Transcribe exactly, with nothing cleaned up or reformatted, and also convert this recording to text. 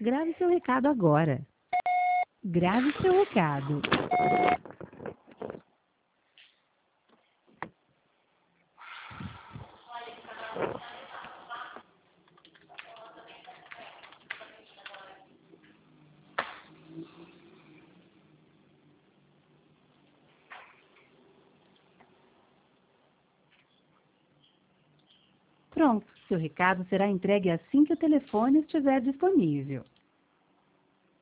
Grave seu recado agora. Grave seu recado. Pronto, seu recado será entregue assim que o telefone estiver disponível.